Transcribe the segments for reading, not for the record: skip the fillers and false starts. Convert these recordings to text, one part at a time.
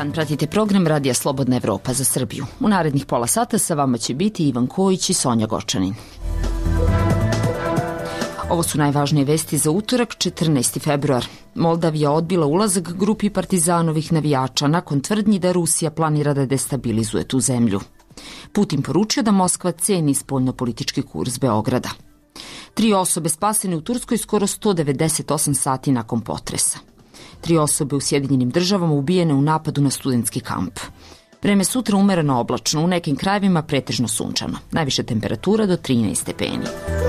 dan, pratite program Radija Slobodna Evropa za Srbiju. U narednih pola sata sa vama će biti Ivan Kojić i Sonja Gočanin. Ovo su najvažnije vesti za utorak, 14. februar. Moldavija odbila ulazak grupi partizanovih navijača nakon tvrdnji da Rusija planira da destabilizuje tu zemlju. Putin poručio da Moskva ceni spoljnopolitički kurs Beograda. 3 osobe spasene u Turskoj skoro 198 sati nakon potresa. 3 osobe u Sjedinjenim Državama ubijene u napadu na studentski kamp. Vreme sutra umereno oblačno, u nekim krajevima pretežno sunčano. Najviša temperatura do 13 stepeni.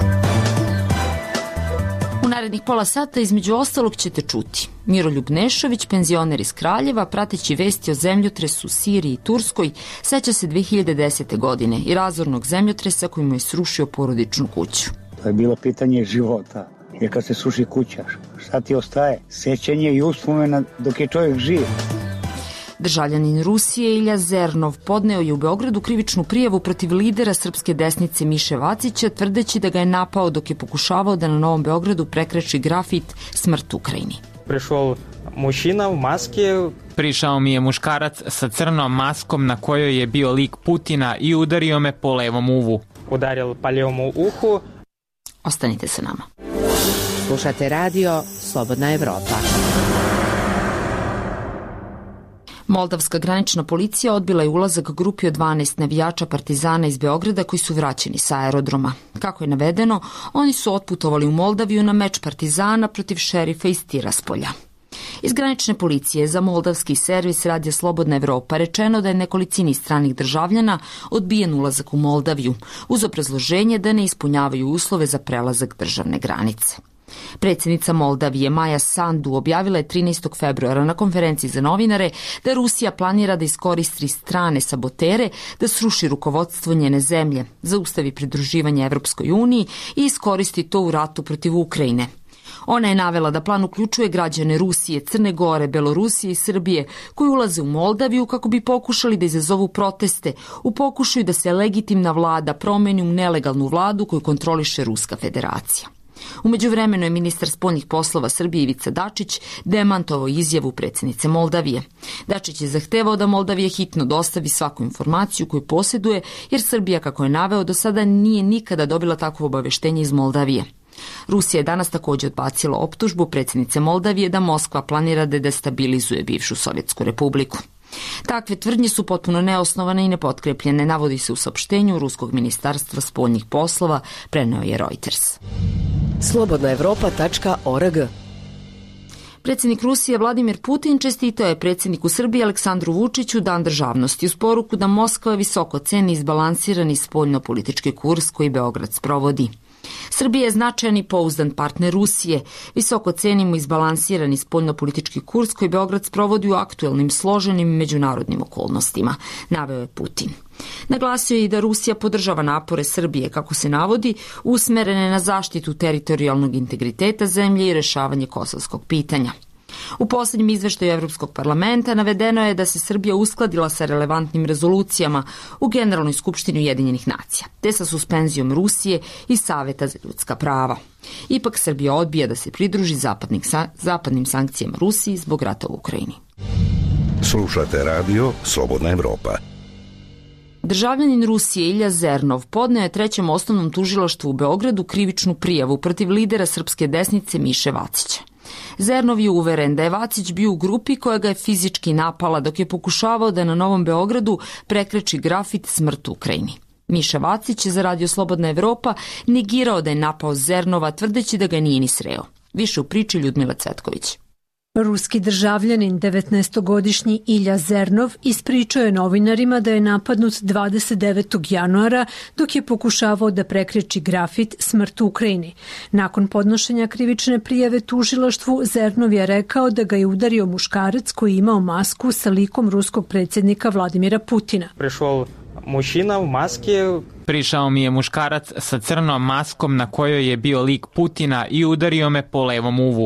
U narednih pola sata između ostalog ćete čuti Miroljub Nešović, penzioner iz Kraljeva, prateći vesti o zemljotresu u Siriji i Turskoj, seća se 2010. godine i razornog zemljotresa koji mu je srušio porodičnu kuću. To je bilo pitanje života, jer kad se sruši kuća, šta ti ostaje? Sećanje i uspomena dok je čovjek živ. Državljanin Rusije Ilja Zernov podneo je u Beogradu krivičnu prijavu protiv lidera srpske desnice Miše Vacića, tvrdeći da ga je napao dok je pokušavao da na Novom Beogradu prekreči grafit "Smrt Ukrajini". Prišao mi je muškarac sa crnom maskom na kojoj je bio lik Putina i udario me po levom uvu. Ostanite sa nama. Slušate radio Slobodna Evropa. Moldavska granična policija odbila je ulazak grupi od 12 navijača partizana iz Beograda koji su vraćeni sa aerodroma. Kako je navedeno, oni su otputovali u Moldaviju na meč partizana protiv šerifa iz Tiraspolja. Iz granične policije za moldavski servis Radija Slobodna Evropa rečeno da je nekolicini stranih državljana odbijen ulazak u Moldaviju, uz obrazloženje da ne ispunjavaju uslove za prelazak državne granice. Predsjednica Moldavije Maja Sandu objavila je 13. februara na konferenciji za novinare da Rusija planira da iskoristi strane sabotere, da sruši rukovodstvo njene zemlje, zaustavi pridruživanje Evropskoj uniji i iskoristi to u ratu protiv Ukrajine. Ona je navela da plan uključuje građane Rusije, Crne Gore, Belorusije i Srbije koji ulaze u Moldaviju kako bi pokušali da izazovu proteste u pokušaju da se legitimna vlada promeni u nelegalnu vladu koju kontroliše Ruska federacija. U međuvremenu je ministar spoljnih poslova Srbije Ivica Dačić demantovao izjavu predsjednice Moldavije. Dačić je zahtevao da Moldavija hitno dostavi svaku informaciju koju posjeduje, jer Srbija, kako je naveo, do sada nije nikada dobila takvo obaveštenje iz Moldavije. Rusija je danas također odbacila optužbu predsjednice Moldavije da Moskva planira da destabilizuje bivšu Sovjetsku republiku. Takve tvrdnje su potpuno neosnovane i nepotkrepljene, navodi se u saopštenju Ruskog ministarstva spoljnih poslova, preneo je Reuters. slobodnaevropa.org. Predsjednik Rusije Vladimir Putin čestitao je predsjedniku Srbije Aleksandru Vučiću Dan državnosti uz poruku da Moskva visoko ceni izbalansirani spoljnopolitički kurs koji Beograd sprovodi. Srbija je značajan i pouzdan partner Rusije. Visoko cenimo izbalansirani spoljnopolitički kurs koji Beograd sprovodi u aktuelnim složenim međunarodnim okolnostima, naveo je Putin. Naglasio je i da Rusija podržava napore Srbije, kako se navodi, usmerene na zaštitu teritorijalnog integriteta zemlje i rešavanje kosovskog pitanja. U posljednjem izveštaju Evropskog parlamenta navedeno je da se Srbija uskladila sa relevantnim rezolucijama u Generalnoj skupštini Ujedinjenih nacija, te sa suspenzijom Rusije i Saveta za ljudska prava. Ipak Srbija odbija da se pridruži zapadnim sankcijama Rusiji zbog rata u Ukrajini. Slušate radio Slobodna Evropa. Državljanin Rusije Ilja Zernov podneo je Trećem osnovnom tužilaštvu u Beogradu krivičnu prijavu protiv lidera srpske desnice Miše Vacića. Zernov je uveren da je Vacić bio u grupi koja ga je fizički napala dok je pokušavao da na Novom Beogradu prekreči grafit "Smrt Ukrajini". Miša Vacić je za Radio Slobodna Evropa negirao da je napao Zernova, tvrdeći da ga nije ni sreo. Više u priči Ljudmila Cvetković. Ruski državljanin, 19-godišnji Ilja Zernov, ispričao je novinarima da je napadnut 29. januara dok je pokušavao da prekreči grafit "Smrt Ukrajini". Nakon podnošenja krivične prijave tužilaštvu, Zernov je rekao da ga je udario muškarac koji je imao masku sa likom ruskog predsjednika Vladimira Putina. Prišao mi je muškarac sa crnom maskom na kojoj je bio lik Putina i udario me po levom uvu.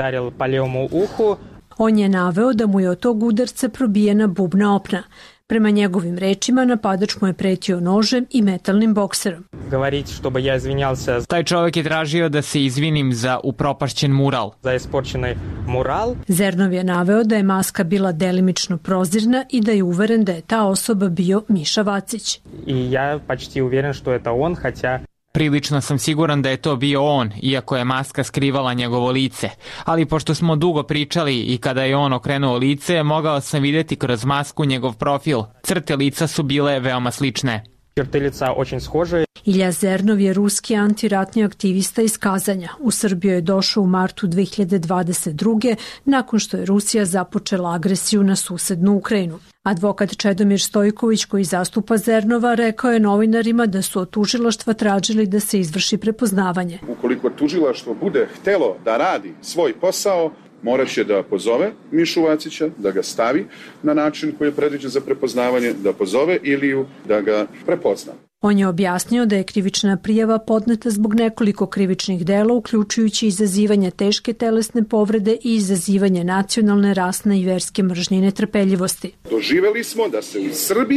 On je naveo da mu je od tog udarca probijena bubna opna. Prema njegovim rečima, napadač mu je pretio nožem i metalnim bokserom. говорить, чтобы я извинялся Taj čovjek je tražio da se izvinim za upropašćen mural. за испорченный мурал. Zernov je naveo da je maska bila delimično prozirna i da je uveren da je ta osoba bio Miša Vacić. И я почти уверен, что это он, хотя... Prilično sam siguran da je to bio on, iako je maska skrivala njegovo lice. Ali pošto smo dugo pričali i kada je on okrenuo lice, mogao sam vidjeti kroz masku njegov profil. Crte lica su bile veoma slične. Черты лица очень схожие. Ilja Zernov je ruski antiratni aktivista iz Kazanja. U Srbiju je došao u martu 2022. nakon što je Rusija započela agresiju na susednu Ukrajinu. Advokat Čedomir Stojković, koji zastupa Zernova, rekao je novinarima da su od tužilaštva tražili da se izvrši prepoznavanje. Ukoliko tužilaštvo bude htelo da radi svoj posao, morat će da pozove Mišu Vacića, da ga stavi na način koji je predviđen za prepoznavanje, da pozove Iliju, da ga prepozna. On je objasnio da je krivična prijava podneta zbog nekoliko krivičnih dela, uključujući izazivanje teške telesne povrede i izazivanje nacionalne, rasne i verske mržnje i netrpeljivosti. Doživeli smo da se u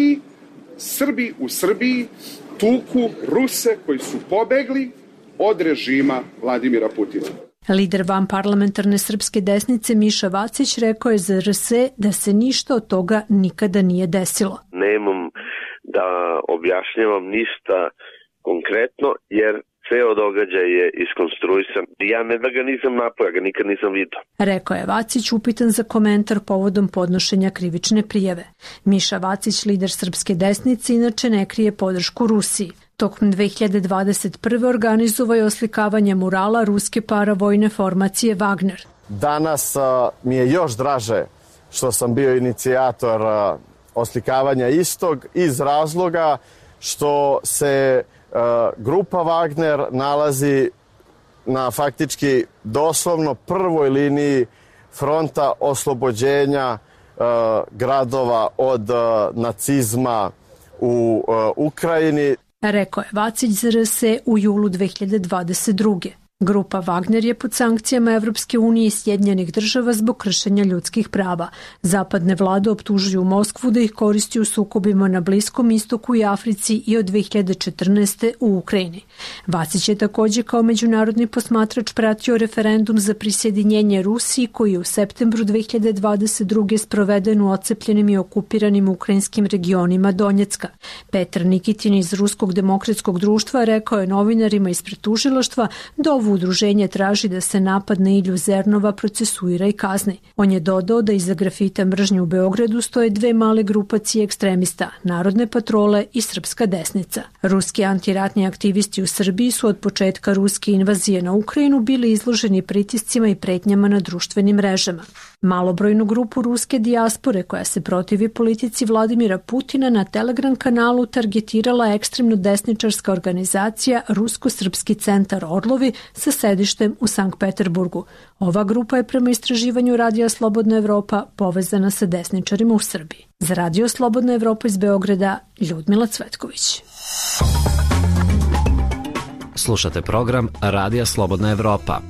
Srbi u Srbiji tuku Ruse koji su pobegli od režima Vladimira Putina. Lider vanparlamentarne srpske desnice Miša Vacić rekao je za RS da se ništa od toga nikada nije desilo. Nemam da objašnjavam ništa konkretno, jer ceo događaj je iskonstruisan. Ja ne da ga nisam napao, ja ga nikad nisam vidio. Rekao je Vacić, upitan za komentar povodom podnošenja krivične prijave. Miša Vacić, lider srpske desnice, inače ne krije podršku Rusiji. Tokom 2021. organizovao je oslikavanje murala ruske paravojne formacije Wagner. Danas mi je još draže što sam bio inicijator oslikavanja istog iz razloga što se grupa Wagner nalazi na faktički doslovno prvoj liniji fronta oslobođenja gradova od nacizma u Ukrajini. Rekao je Vacić za RS u julu 2022. Grupa Wagner je pod sankcijama Evropske unije i Sjedinjenih država zbog kršenja ljudskih prava. Zapadne vlade optužuju Moskvu da ih koristi u sukobima na Bliskom istoku i Africi i od 2014. u Ukrajini. Vacić je također kao međunarodni posmatrač pratio referendum za prisjedinjenje Rusiji koji je u septembru 2022. sproveden u ocepljenim i okupiranim ukrajinskim regionima Donjecka. Petar Nikitin iz Ruskog demokratskog društva rekao je novinarima ispred tužilaštva da ovo udruženje traži da se napad na Ilju Zernova procesuira i kazni. On je dodao da iza grafita mržnje u Beogradu stoje dve male grupacije ekstremista, Narodne patrole i Srpska desnica. Ruski antiratni aktivisti u Srbiji su od početka ruske invazije na Ukrajinu bili izloženi pritiscima i pretnjama na društvenim mrežama. Malobrojnu grupu ruske dijaspore koja se protivi politici Vladimira Putina na Telegram kanalu targetirala ekstremno desničarska organizacija Rusko-srpski centar Orlovi sa sedištem u Sankt Peterburgu. Ova grupa je prema istraživanju Radija Slobodna Evropa povezana sa desničarima u Srbiji. Za Radio Slobodna Evropa iz Beograda, Ljudmila Cvetković. Slušate program Radija Slobodna Evropa.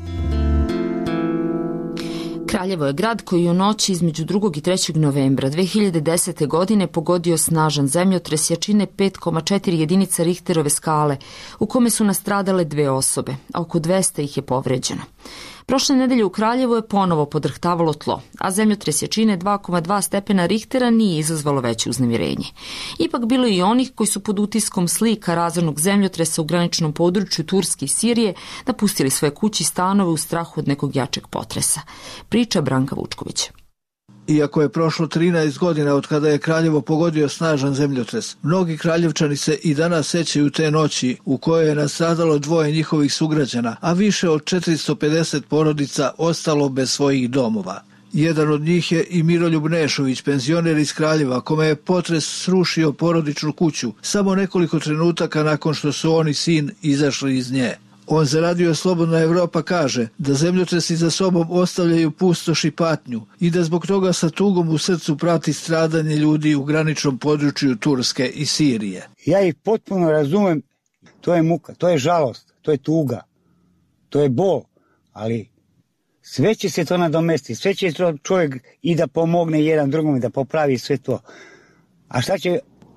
Kraljevo je grad koji u noći između 2. i 3. novembra 2010. godine pogodio snažan zemljotres jačine 5,4 jedinica Richterove skale, u kome su nastradale 2 osobe, a oko 200 ih je povređeno. Prošle nedelje u Kraljevu je ponovo podrhtavalo tlo, a zemljotres jačine 2,2 stepena Richtera nije izazvalo veće uznemirenje. Ipak bilo je i onih koji su pod utiskom slika razornog zemljotresa u graničnom području Turske i Sirije napustili svoje kuće i stanove u strahu od nekog jačeg potresa. Priča Branka Vučkovića. Iako je prošlo 13 godina od kada je Kraljevo pogodio snažan zemljotres, mnogi kraljevčani se i danas sećaju te noći u kojoj je nastradalo 2 njihovih sugrađana, a više od 450 porodica ostalo bez svojih domova. Jedan od njih je i Miroljub Nešović, penzioner iz Kraljeva, kome je potres srušio porodičnu kuću samo nekoliko trenutaka nakon što su on i sin izašli iz nje. On za Radio Slobodna Evropa kaže da zemljotresi za sobom ostavljaju pustoš i patnju i da zbog toga sa tugom u srcu prati stradanje ljudi u graničnom području Turske i Sirije. Ja ih potpuno razumem, to je muka, to je žalost, to je tuga, to je bol, ali sve će se to nadomestiti, sve će to čovjek i da pomogne jedan drugom i da popravi sve to. A šta će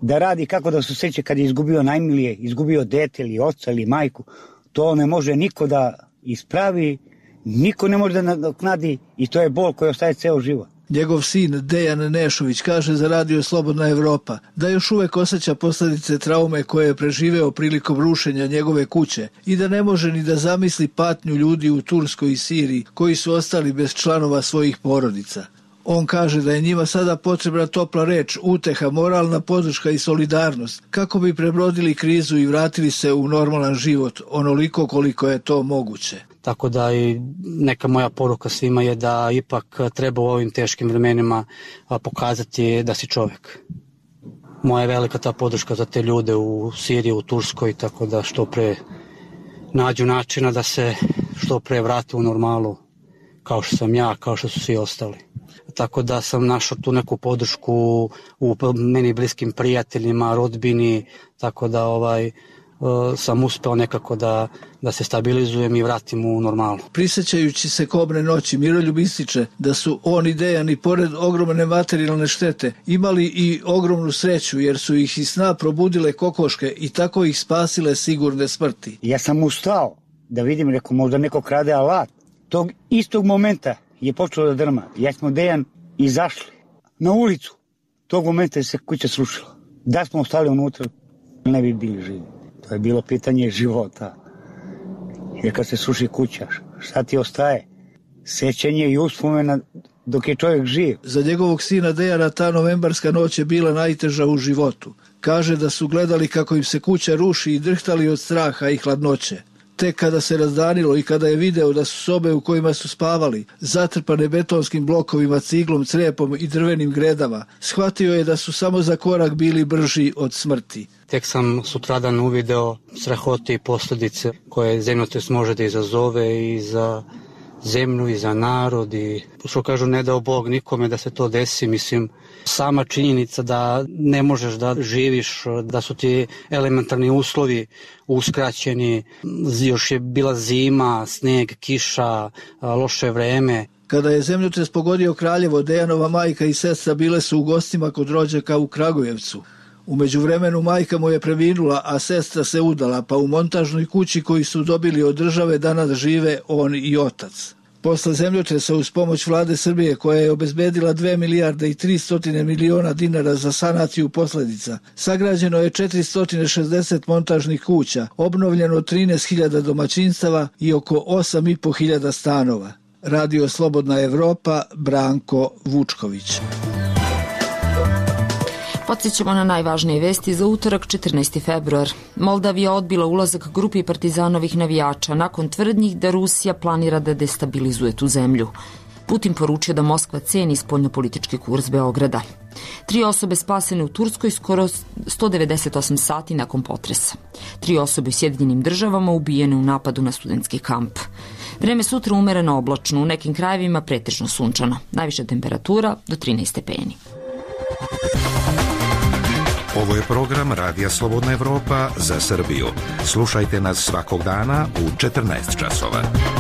da radi kako da se osjeća kad je izgubio najmilije, izgubio dete ili oca ili majku. To ne može niko da ispravi, niko ne može da nadoknadi i to je bol koji ostaje ceo život. Njegov sin Dejan Nešović kaže za Radio Slobodna Evropa da još uvek osjeća posljedice traume koje je preživeo prilikom rušenja njegove kuće i da ne može ni da zamisli patnju ljudi u Turskoj i Siriji koji su ostali bez članova svojih porodica. On kaže da je njima sada potrebna topla reč, uteha, moralna podrška i solidarnost kako bi prebrodili krizu i vratili se u normalan život onoliko koliko je to moguće. Tako da i neka moja poruka svima je da ipak treba u ovim teškim vremenima pokazati da si čovjek. Moja je velika ta podrška za te ljude u Siriji, u Turskoj, tako da što pre nađu načina da se što pre vrate u normalu, kao što sam ja, kao što su svi ostali. Tako da sam našao tu neku podršku u meni bliskim prijateljima, rodbini, tako da sam uspeo nekako da se stabilizujem i vratim u normalu. Prisjećajući se kobne noći, Miroljub ističe da su on i Dejan i pored ogromne materijalne štete imali i ogromnu sreću jer su ih iz sna probudile kokoške i tako ih spasile sigurne smrti. Ja sam ustao da vidim, rekao, možda neko krade alat. Tog istog momenta je počelo da drma. Ja smo Dejan izašli na ulicu. Tog momenta je se kuća srušila. Da smo ostali unutra, ne bi bili živi. To je bilo pitanje života. Jer kad se sruši kuća, šta ti ostaje? Sećanje i uspomena dok je čovjek živ. Za njegovog sina Dejana ta novembarska noć je bila najteža u životu. Kaže da su gledali kako im se kuća ruši i drhtali od straha i hladnoće. Tek kada se razdanilo i kada je video da su sobe u kojima su spavali zatrpane betonskim blokovima, ciglom, crepom i drvenim gredama, shvatio je da su samo za korak bili brži od smrti. Tek sam sutradan uvideo strahote i posljedice koje zemljotres može da izazove i za zemlju i za narod i što kažu ne dao Bog nikome da se to desi, mislim sama činjenica da ne možeš da živiš, da su ti elementarni uslovi uskraćeni, još je bila zima, sneg, kiša, loše vreme. Kada je zemljotres pogodio Kraljevo, Dejanova majka i sestra bile su u gostima kod rođaka u Kragujevcu. U međuvremenu majka mu je preminula, a sestra se udala, pa u montažnoj kući koju su dobili od države danas žive on i otac. Posle zemljotresa uz pomoć vlade Srbije koja je obezbedila 2 milijarde i 300 miliona dinara za sanaciju posljedica, sagrađeno je 460 montažnih kuća, obnovljeno 13.000 domaćinstava i oko 8.500 stanova. Radio Slobodna Evropa, Branko Vučković. Podsjećamo na najvažnije vesti za utorak 14. februar. Moldavija odbila ulazak grupi partizanovih navijača nakon tvrdnjih da Rusija planira da destabilizuje tu zemlju. Putin poručio da Moskva ceni spoljnopolitički kurs Beograda. 3 osobe spasene u Turskoj skoro 198 sati nakon potresa. 3 osobe u Sjedinjenim Državama ubijene u napadu na studentski kamp. Vreme sutra umereno oblačno, u nekim krajevima pretežno sunčano. Najviša temperatura do 13 stepeni. Ovo je program Radija Slobodna Evropa za Srbiju. Slušajte nas svakog dana u 14 časova.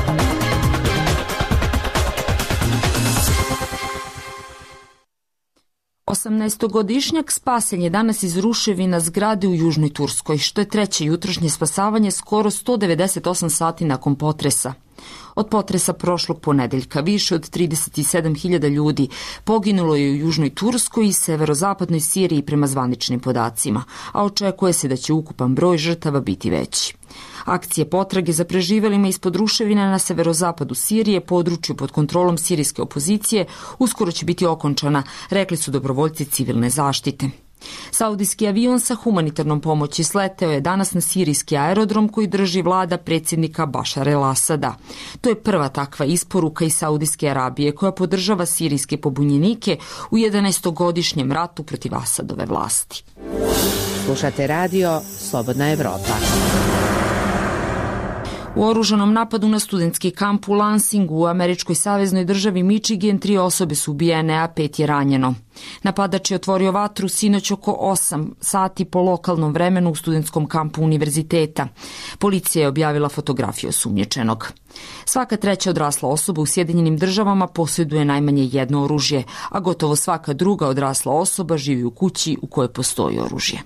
Osamnaestogodišnjak spasen je danas iz ruševina zgrade u Južnoj Turskoj, što je treće jutrošnje spasavanje skoro 198 sati nakon potresa. Od potresa prošlog ponedeljka više od 37.000 ljudi poginulo je u Južnoj Turskoj i severozapadnoj Siriji prema zvaničnim podacima, a očekuje se da će ukupan broj žrtava biti veći. Akcije potrage za preživelima ispod ruševina na severozapadu Sirije, području pod kontrolom sirijske opozicije, uskoro će biti okončana, rekli su dobrovoljci civilne zaštite. Saudijski avion sa humanitarnom pomoći sleteo je danas na sirijski aerodrom koji drži vlada predsjednika Bašar el-Asada. To je prva takva isporuka iz Saudijske Arabije koja podržava sirijske pobunjenike u 11-godišnjem ratu protiv Asadove vlasti. Slušate radio Slobodna Evropa. U oružanom napadu na studentski kamp u Lansingu u američkoj saveznoj državi Michigan 3 osobe su ubijene, a 5 je ranjeno. Napadač je otvorio vatru sinoć oko 8 sati po lokalnom vremenu u studentskom kampu univerziteta. Policija je objavila fotografiju osumnjičenog. Svaka treća odrasla osoba u Sjedinjenim državama posjeduje najmanje jedno oružje, a gotovo svaka druga odrasla osoba živi u kući u kojoj postoji oružje.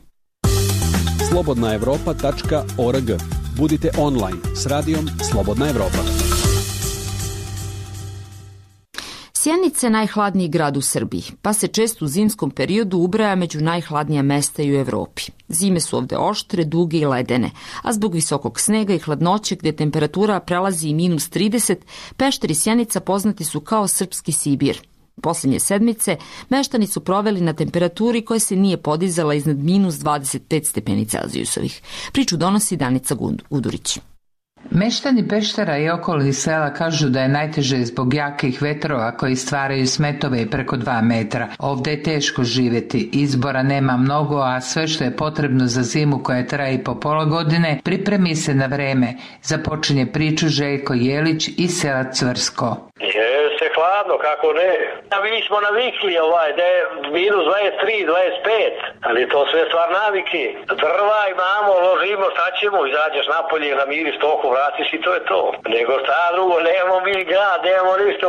slobodnaevropa.org. Budite online s radijom Slobodna Evropa. Sjenica je najhladniji grad u Srbiji, pa se često u zimskom periodu ubraja među najhladnija mesta i u Evropi. Zime su ovde oštre, duge i ledene, a zbog visokog snega i hladnoće gdje temperatura prelazi i -30, Pešter i Sjenica poznati su kao srpski Sibir. Posljednje sedmice meštani su proveli na temperaturi koja se nije podizala iznad -25 stepeni Celzijusovih. Priču donosi Danica Gudurić. Meštani Peštera i okolnih sela kažu da je najteže zbog jakih vetrova koji stvaraju smetove preko 2 metra. Ovde je teško živjeti, izbora nema mnogo, a sve što je potrebno za zimu koja traje po pola godine pripremi se na vreme. Započinje priču Željko Jelić iz sela Cvrsko. Jeste hladno, kako ne. Mi smo navikli da je -23, 25, ali to sve stvar navike. Drva imamo, ložimo, šta ćemo, izađeš napolje, namiriš toku, vratiš i to je to. Nego šta drugo, nemamo mi grad, nemamo ništa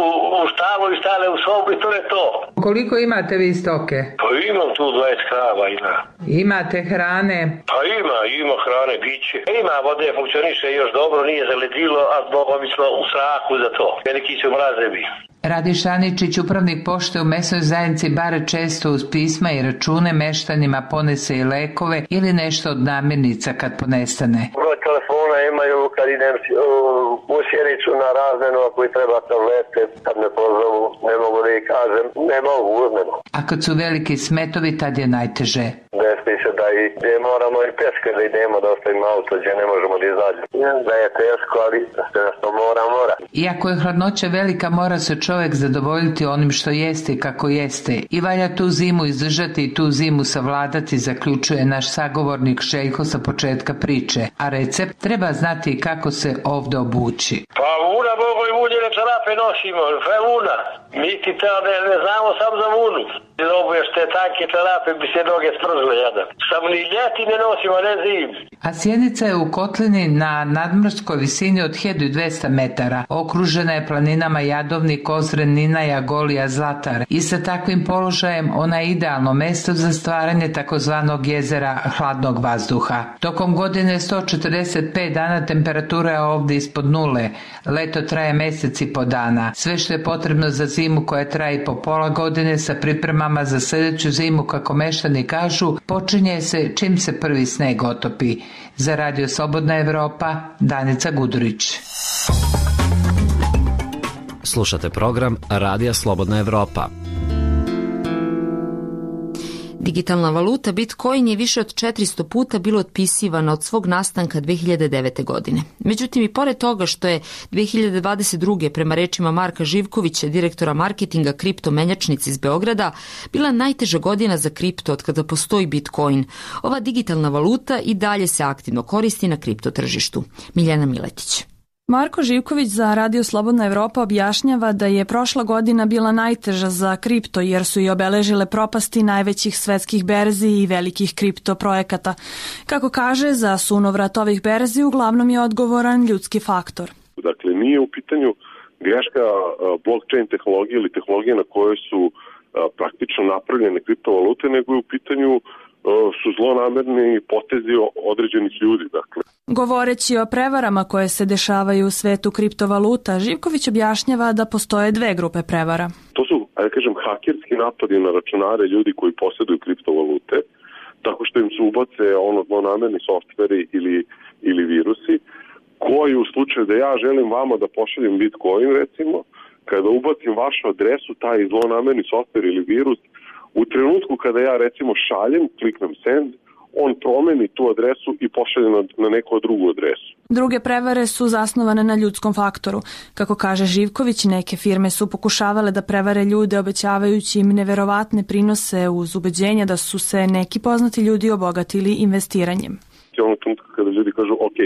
u štalu i stale u sobu i to je to. Koliko imate vi stoke? Pa imam tu 20 krava, ima. Imate hrane? Pa ima hrane, biće. Ima vode, funkcioniše još dobro, nije zaledilo, a zbogom mi smo u strahu za to. Veliki su mrazevi. Radi Šaničić, upravnik pošte u mesnoj zajednici Bare, često uz pisma i račune meštanima ponese i lekove ili nešto od namirnica kad ponestane. Broj telefona imaju kad idem u Sjenicu na razmenu, ako i treba tablete, kad me pozovu, ne mogu da ih kažem, ne mogu, uzmeno. A kad su veliki smetovi, tad je najteže. Despi se da i gdje moramo i peške da idemo, da ostavimo auto, gdje ne možemo da izađemo. Da je teško, ali sve što mora. Iako je hladnoća velika, mora se čovjek zadovoljiti onim što jeste i kako jeste. I valja tu zimu izdržati i tu zimu savladati, zaključuje naš sagovornik Željko sa početka priče. A recept treba znati kako se ovdje obući. Pa vuna, bogo i vunjene čarape nosimo, sve vuna. Mi ti to ne znamo sam za vunu. Dobuješ te tanke čarape, bi se noge spržile jadan. Samo ni ljeti ne nosimo, ne zim. A Sjenica je u kotlini na nadmorskoj visini od 1200 metara. Okružena je planinama Jadovnik, Ozren, Ninaja, Golija, Zlatar. I sa takvim položajem ona je idealno mesto za stvaranje takozvanog jezera hladnog vazduha. Tokom godine 145 dana temperatura je ovdje ispod nule. Leto traje mjesec i po dana. Sve što je potrebno za zimu koja traje po pola godine sa pripremama za sljedeću zimu, kako meštani kažu, počinje se čim se prvi sneg otopi. Za Radio Slobodna Evropa, Danica Gudurić. Slušate program Radija Slobodna Evropa. Digitalna valuta Bitcoin je više od 400 puta bilo otpisivana od svog nastanka 2009. godine. Međutim, i pored toga što je 2022. prema rečima Marka Živkovića, direktora marketinga kripto menjačnice iz Beograda, bila najteža godina za kripto od kada postoji Bitcoin. Ova digitalna valuta i dalje se aktivno koristi na kripto tržištu. Miljana Miletić. Marko Živković za Radio Slobodna Evropa objašnjava da je prošla godina bila najteža za kripto jer su i obeležile propasti najvećih svetskih berzi i velikih kripto projekata. Kako kaže, za sunovrat ovih berzi uglavnom je odgovoran ljudski faktor. Dakle, nije u pitanju greška blockchain tehnologije ili tehnologije na kojoj su praktično napravljene kriptovalute, nego je u pitanju su zlonamerni potezi određenih ljudi. Dakle. Govoreći o prevarama koje se dešavaju u svetu kriptovaluta, Živković objašnjava da postoje dve grupe prevara. To su, hakerski napadi na računare ljudi koji posjeduju kriptovalute, tako što im se ubace zlonamerni softveri ili virusi, koji u slučaju da ja želim vama da pošaljem Bitcoin, recimo, kada ubacim vašu adresu, taj zlonamerni softver ili virus, u trenutku kada ja recimo šaljem, kliknem send, on promeni tu adresu i pošalje na neku drugu adresu. Druge prevare su zasnovane na ljudskom faktoru. Kako kaže Živković, neke firme su pokušavale da prevare ljude obećavajući im neverovatne prinose uz ubeđenja da su se neki poznati ljudi obogatili investiranjem. Ono trenutka kada ljudi kažu, ok,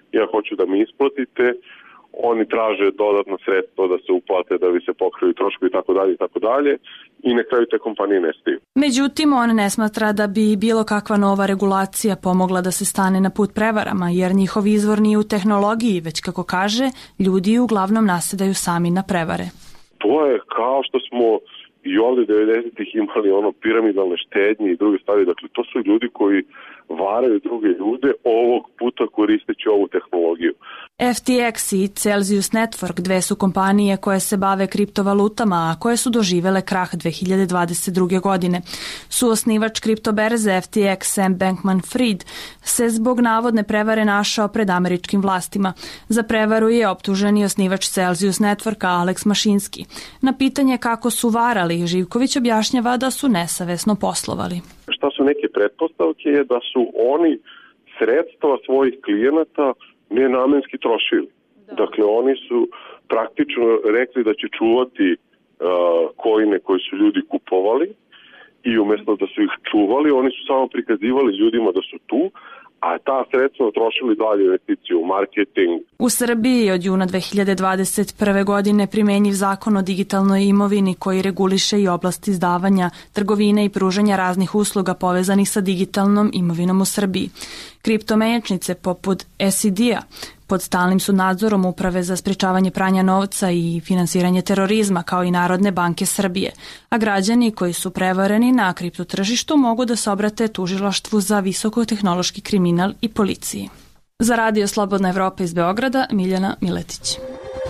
ja hoću da mi isplatite, oni traže dodatno sredstvo da se uplate da bi se pokrili troškovi i tako dalje i na kraju te kompanije nestaju. Međutim, on ne smatra da bi bilo kakva nova regulacija pomogla da se stane na put prevarama, jer njihov izvor nije u tehnologiji, već kako kaže, ljudi uglavnom nasedaju sami na prevare. To je kao što smo i ovde 90-ih imali piramidalne štednje i druge stvari. Dakle, to su ljudi koji varaju druge ljude ovog puta koristeći ovu tehnologiju. FTX i Celsius Network, dve su kompanije koje se bave kriptovalutama, a koje su doživele krah 2022. godine. Suosnivač kriptoberze FTX Sam Bankman-Fried se zbog navodne prevare našao pred američkim vlastima. Za prevaru je optužen i osnivač Celsius Networka Alex Mašinski. Na pitanje kako su varali, Živković objašnjava da su nesavesno poslovali. Šta su neke pretpostavke je da su oni sredstva svojih klijenata nenamenski trošili. Dakle, oni su praktično rekli da će čuvati coine koji su ljudi kupovali i umjesto da su ih čuvali, oni su samo prikazivali ljudima da su tu, a ta sredstva trošili dalje investiciju u marketing. U Srbiji od juna 2021. godine primenjiv zakon o digitalnoj imovini koji reguliše i oblast izdavanja, trgovine i pružanja raznih usluga povezanih sa digitalnom imovinom u Srbiji. Kriptomenjačnice poput SED-a pod stalnim su nadzorom Uprave za sprečavanje pranja novca i finansiranje terorizma kao i Narodne banke Srbije, a građani koji su prevareni na kriptotržištu mogu da se obrate tužilaštvu za visokotehnološki kriminal i policiji. Za Radio Slobodna Evropa iz Beograda, Miljana Miletić.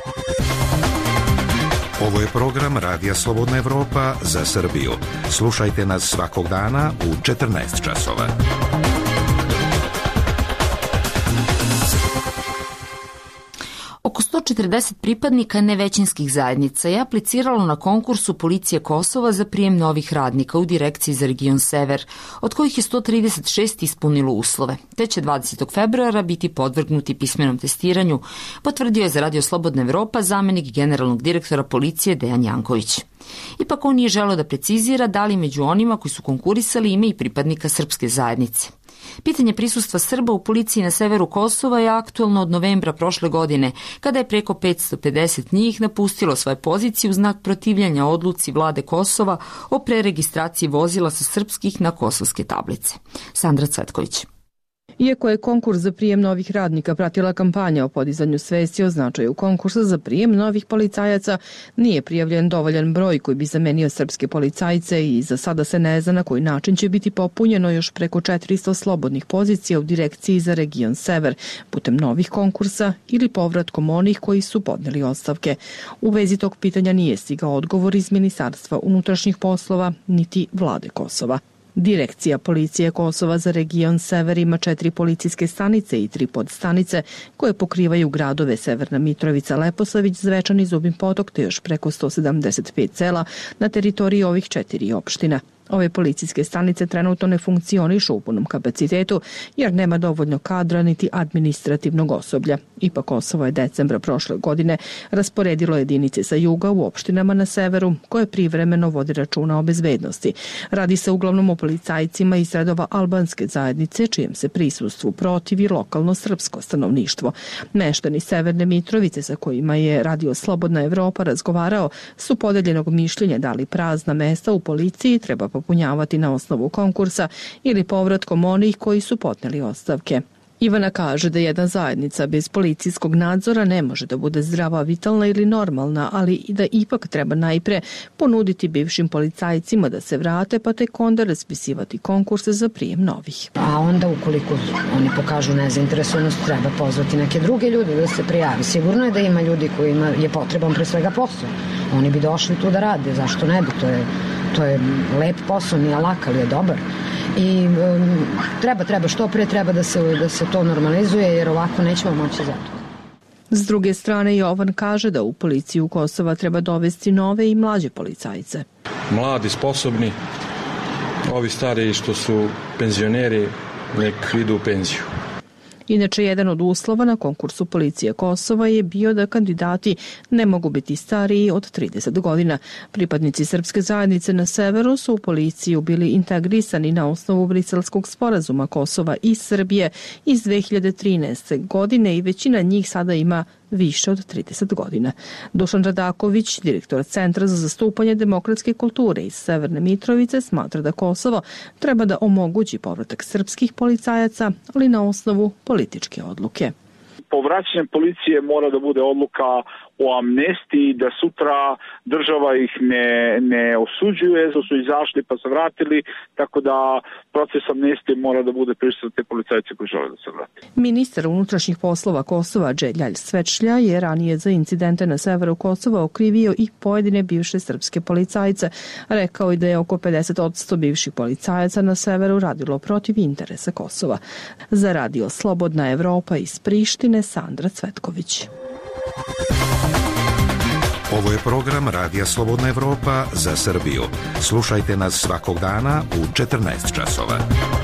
Ovo je program Radija Slobodna Evropa za Srbiju. Slušajte nas svakog dana u 14 časova. Oko 140 pripadnika nevećinskih zajednica je apliciralo na konkursu Policije Kosova za prijem novih radnika u Direkciji za region Sever, od kojih je 136 ispunilo uslove. Te će 20. februara biti podvrgnuti pismenom testiranju, potvrdio je za Radio Slobodna Evropa zamenik generalnog direktora policije Dejan Janković. Ipak on nije želeo da precizira da li među onima koji su konkurisali ima i pripadnika srpske zajednice. Pitanje prisustva Srba u policiji na severu Kosova je aktuelno od novembra prošle godine, kada je preko 550 njih napustilo svoje pozicije u znak protivljenja odluci vlade Kosova o preregistraciji vozila sa srpskih na kosovske tablice. Sandra Cvetković. Iako je konkurs za prijem novih radnika pratila kampanja o podizanju svesti o značaju konkursa za prijem novih policajaca, nije prijavljen dovoljan broj koji bi zamenio srpske policajce i za sada se ne zna na koji način će biti popunjeno još preko 400 slobodnih pozicija u Direkciji za region Sever, putem novih konkursa ili povratkom onih koji su podneli ostavke. U vezi tog pitanja nije stigao odgovor iz Ministarstva unutrašnjih poslova niti vlade Kosova. Direkcija Policije Kosova za region Sever ima 4 policijske stanice i 3 podstanice koje pokrivaju gradove Severna Mitrovica, Leposavić, Zvečan i Zubin Potok te još preko 175 sela na teritoriji ovih 4 opština. Ove policijske stanice trenutno ne funkcionišu u punom kapacitetu jer nema dovoljno kadra niti administrativnog osoblja. Ipak Kosovo je decembra prošle godine rasporedilo jedinice sa juga u opštinama na severu koje privremeno vodi računa o bezbednosti. Radi se uglavnom o policajcima iz redova albanske zajednice čijem se prisustvu protivi lokalno srpsko stanovništvo. Meštani Severne Mitrovice sa kojima je Radio Slobodna Evropa razgovarao su podeljenog mišljenja da li prazna mesta u policiji treba popunjavati na osnovu konkursa ili povratkom onih koji su podneli ostavke. Ivana kaže da jedna zajednica bez policijskog nadzora ne može da bude zdrava, vitalna ili normalna, ali i da ipak treba najpre ponuditi bivšim policajcima da se vrate, pa tek onda raspisivati konkurse za prijem novih. A onda ukoliko oni pokažu nezainteresovanost, treba pozvati neke druge ljude da se prijavi. Sigurno je da ima ljudi kojima je potreban pre svega posao. Oni bi došli tu da rade, zašto ne bi? To je lep posao, nije lak, ali je dobar. I treba što pre treba da se to normalizuje jer ovako nećemo moći za to. S druge strane, Jovan kaže da u policiju Kosova treba dovesti nove i mlađe policajce. Mladi, sposobni, ovi stariji što su penzioneri nek idu u penziju. Inače, jedan od uslova na konkursu policije Kosova je bio da kandidati ne mogu biti stariji od 30 godina. Pripadnici srpske zajednice na severu su u policiju bili integrisani na osnovu Briselskog sporazuma Kosova i Srbije iz 2013. godine i većina njih sada ima više od 30 godina. Dušan Radaković, direktor Centra za zastupanje demokratske kulture iz Severne Mitrovice, smatra da Kosovo treba da omogući povratak srpskih policajaca, ali na osnovu političke odluke. Povraćanje policije mora da bude odluka o amnestiji, da sutra država ih ne osuđuje, da su izašli pa se vratili, tako da proces amnestije mora da bude prisutan te policajce koji žele da se vrati. Ministar unutrašnjih poslova Kosova Đeljalj Svečlja je ranije za incidente na severu Kosova okrivio i pojedine bivše srpske policajce. Rekao je da je oko 50% bivših policajaca na severu radilo protiv interesa Kosova. Za Radio Slobodna Evropa iz Prištine, Sandra Cvetković. Ovo je program Radija Slobodna Evropa za Srbiju. Slušajte nas svakog dana u 14 časova.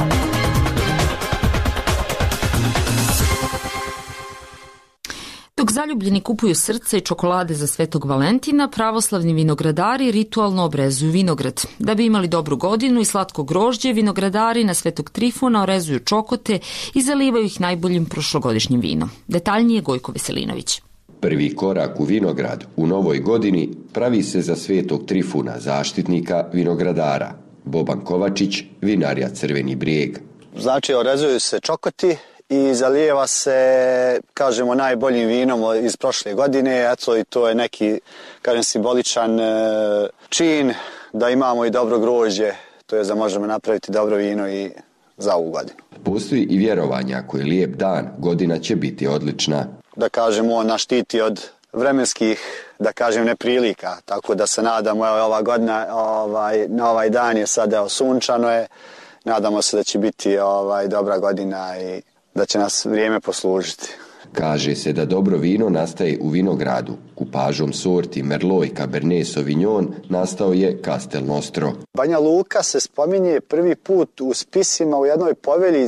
Dok zaljubljeni kupuju srce i čokolade za Svetog Valentina, pravoslavni vinogradari ritualno obrezuju vinograd. Da bi imali dobru godinu i slatko grožđe, vinogradari na Svetog Trifuna orezuju čokote i zalivaju ih najboljim prošlogodišnjim vinom. Detaljnije Gojko Veselinović. Prvi korak u vinograd u novoj godini pravi se za Svetog Trifuna, zaštitnika vinogradara. Boban Kovačić, vinarija Crveni Brijeg. Znači, orezuju se čokoti i zalijeva se, kažemo, najboljim vinom iz prošle godine. Eto, i to je neki, kažem, simboličan čin da imamo i dobro grožđe, to je da možemo napraviti dobro vino i za ovu godinu. Postoji i vjerovanje, ako je lijep dan, godina će biti odlična. Da kažemo, on nas štiti od vremenskih, da kažem, neprilika, tako da se nadamo, ova godina, na ovaj dan je sada sunčano je, nadamo se da će biti dobra godina i da će nas vrijeme poslužiti. Kaže se da dobro vino nastaje u vinogradu. Kupažom sorti Merlot i Cabernet Sauvignon nastao je Castel Nostro. Banja Luka se spominje prvi put u spisima u jednoj povelji iz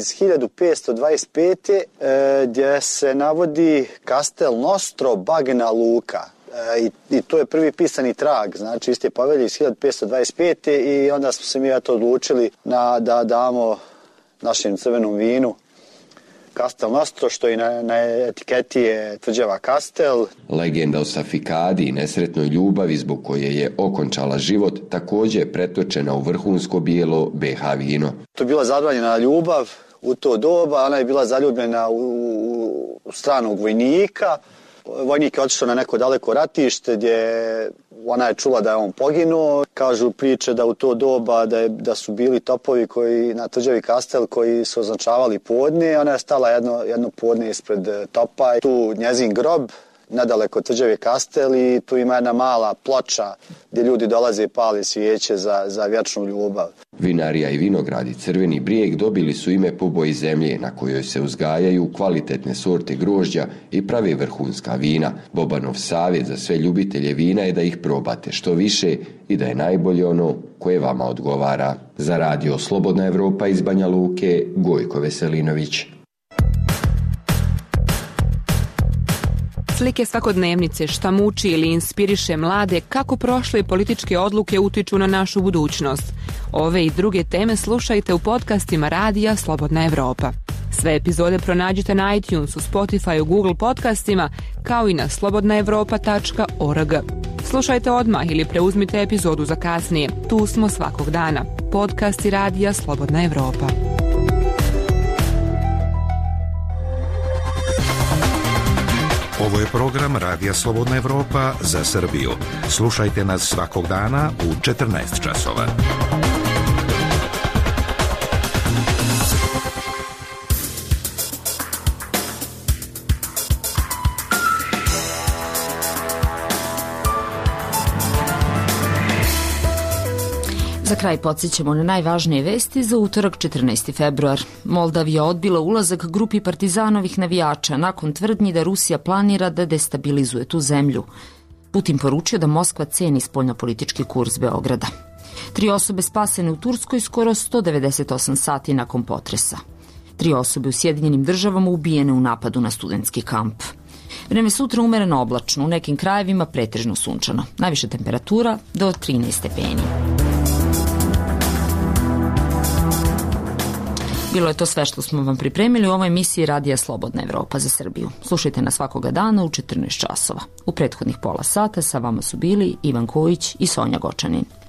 1525. Gdje se navodi Castel Nostro Bagna Luka. I to je prvi pisani trag, znači iste povelje iz 1525. I onda smo se mi odlučili da damo našem crvenom vinu Castel Nostro, što i na etiketi je tvrđava Castel. Legenda o Safikadi i nesretnoj ljubavi zbog koje je okončala život također je pretočena u vrhunsko bijelo BH vino. To je bila zabranjena ljubav u to doba, ona je bila zaljubljena u stranog vojnika. Vojnik je otišao na neko daleko ratište gdje ona je čula da je on poginuo. Kažu priče da u to doba da su bili topovi koji na tvrđavi Castel koji su označavali podne. Ona je stala jedno podne ispred topa. Tu njezin grob nedaleko od tvrđave Castel i tu ima jedna mala ploča gdje ljudi dolaze i pali svijeće za vječnu ljubav. Vinarija i vinogradi Crveni Brijeg dobili su ime po boji zemlje na kojoj se uzgajaju kvalitetne sorte grožđa i prave vrhunska vina. Bobanov savjet za sve ljubitelje vina je da ih probate što više i da je najbolje ono koje vama odgovara. Za Radio Slobodna Evropa iz Banja Luke, Gojko Veselinović. Slike svakodnevnice, šta muči ili inspiriše mlade, kako prošle političke odluke utiču na našu budućnost. Ove i druge teme slušajte u podcastima Radija Slobodna Evropa. Sve epizode pronađite na iTunesu, Spotify, Google podcastima, kao i na slobodnaevropa.org. Slušajte odmah ili preuzmite epizodu za kasnije. Tu smo svakog dana. Podcasti Radija Slobodna Evropa. Ovo je program Radija Slobodna Evropa za Srbiju. Slušajte nas svakog dana u 14 časova. Za kraj podsjećamo na najvažnije vesti za utorak 14. februar. Moldavija odbila ulazak grupi partizanovih navijača nakon tvrdnji da Rusija planira da destabilizuje tu zemlju. Putin poručio da Moskva ceni spoljnopolitički kurs Beograda. 3 osobe spasene u Turskoj skoro 198 sati nakon potresa. 3 osobe u Sjedinjenim državama ubijene u napadu na studentski kamp. Vreme sutra umereno oblačno, u nekim krajevima pretežno sunčano. Najviša temperatura do 13 stepeni. Bilo je to sve što smo vam pripremili u ovoj emisiji Radija Slobodna Evropa za Srbiju. Slušajte nas svakoga dana u 14 časova. U prethodnih pola sata sa vama su bili Ivan Kojić i Sonja Gočanin.